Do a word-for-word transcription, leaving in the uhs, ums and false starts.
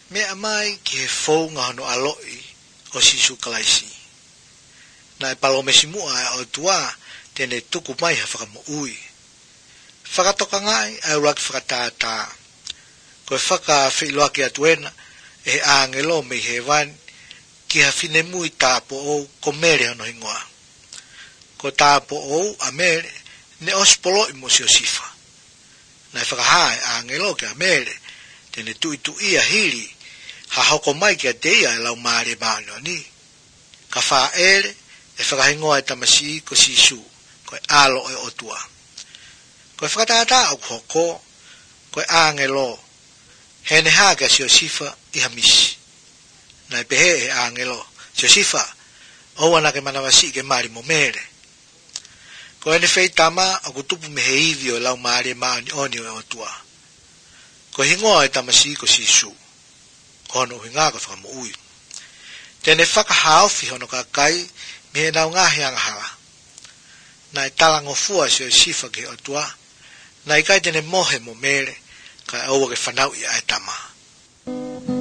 me amai ke fou ngā no aloi o sisu kalaisi. Na e palo mesimua o tua tene tuku mai ha whakamo ui. Whakatoka ngai ai uraki whakatātā. Koe whaka whiloa ki atuena e angelo me he wani ki ha whine mui tāpo ou ko mere hano hingoa. Ko tāpo ou a mere ne ospolo i mo si o sifa. Na e whakahae angelo ki a mere tene tui tui a hiri ha hoko mai ki a teia e lau maare maano ni. Ka wha ere e whakahingoa e tamasi ko sisu koe alo e otua. Koe whakatātā au hoko koe angelo hene hake si o sifa i hamisi. Na e pehe e angelo si o sifa o ana ke manawasi ke mari mo mere. Ko ene fei tama o kutupu me he iwi o lau maare maani oni o otua. Ko hingoa e tamasi ko sisu. Ko hono hinga ko whakamo ui. Tene whakahauwhi hono kakai me he nau ngahi angahara. Na e talango fua si o sifa ke otua. Na i kai tene mohe mo mere ka aua ke whanau i ae tama.